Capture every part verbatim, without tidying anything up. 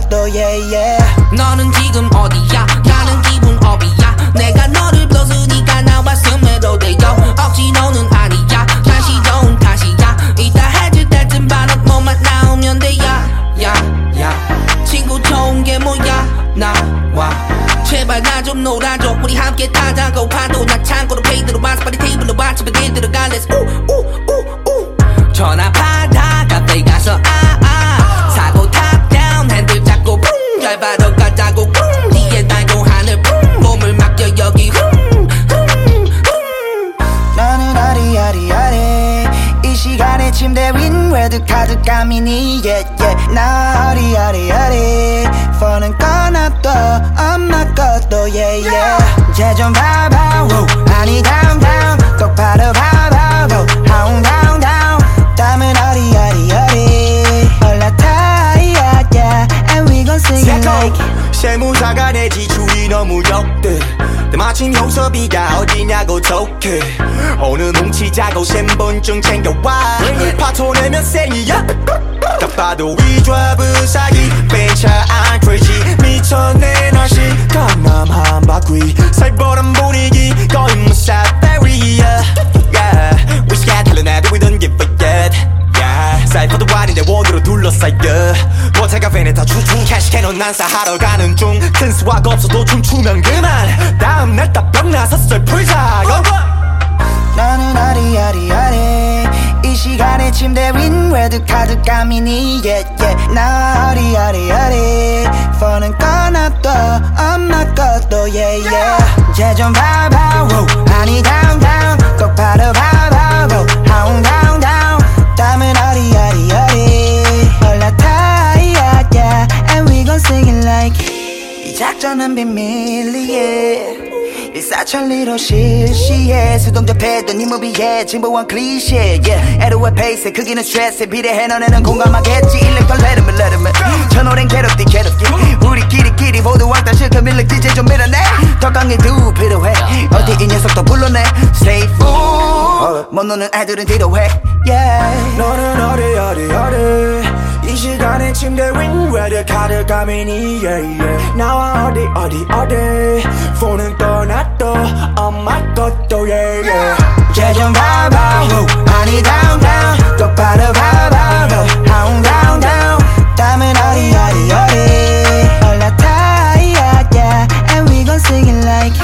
것도 yeah yeah. 너는 지금 어디야 나는 기분 업이야 내가 너를 불렀으니까 나왔음에도 돼요 억지로는 아니야 다시 좋은 탓이야 이따 해질 때쯤 바로 몸만 나오면 돼야 야야 친구 좋은 게 뭐야 나와 제발 나 좀 놀아줘 우리 함께 타자고 파도 나 창고로 페이드로 와서 빨리 테이블로 와 집에 길 들어가 Let's 우우우우 전화 받아 카페 가서 아아 사고 탑 다운 핸들 잡고 붕 잘 바로 가자고 붕 뒤에 달고 하늘 붕 몸을 맡겨 여기 흠 나는 아리아리아리 이 시간에 침대 윈 레드카드 까미니 yeah yeah. 나 아리아리아리 폰은 꺼놔둬 엄마 것도 yeah yeah. 쟤 좀 봐봐 woo. 아니 down down 똑바로 봐봐 woo. down down down 땀은 아리아리아리 올라타 yeah yeah. And we gon' sing it like 세무사가 내 지출이 너무 적대 때마침 효섭이가 어디냐고 톡해 오늘 뭉치자고 신분증 챙겨와 파토 내면 생이야 딱 봐도 위좌브 사기 벤차 안 crazy 미쳤네 날씨 강남 한 바퀴 살벌한 분위기 거의 무사 베리야 위스키에 탈려내도 we don't give a shit 사이퍼도 아닌데 원으로 둘러싸여 모태가 베네타 추춤 캐시캐논 난사하러 가는 중 센스와 없어도 춤추면 그만 다음날 딱 병나서 썰 풀자 나는 아리아리아리 이 시간에 침대 윈 레드카드 까미니 yeah yeah. 나 아리아리아리 폰은 꺼놔둬 엄마 것도 yeah yeah. 쟤 좀 봐봐 woo. 아니 down down 똑바로 봐봐 woo. down down down 땀은 아리아리아리 올라타 yeah yeah. And we gon' sing it like 이 작전은 비밀리에 일사천리로 실시해 수동접해도 네 무비에 진보한 클리셰 yeah. 애로의 페이스 크기는 스트레스에 비례해 너네는 공감하겠지 일렉턴 레르면 레르면 천오랜 괴롭디 괴롭기 우리끼리끼리 모두 왕따 실컷 밀릭 디제이 좀 밀어내 더 강해 두 필요해 어디 이 녀석도 불러내 Stay full 못 노는 애들은 뒤로해 yeah. 너는 어디 어디 어디 이 시간에 침대 윈 레드카드 가미니 yeah, yeah. 나와 어디 어디 어디 폰은 떠났어 엄마 것도 yeah, yeah. 쟤 좀 봐봐 woo. 아니 down down 똑바로 봐봐 woo. down down down 땀은 아리아리아리 올라타 yeah yeah. And we gon' sing it like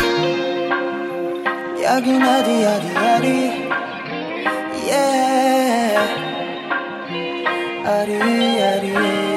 여긴 어디 어디 어디 yeah. 아리아리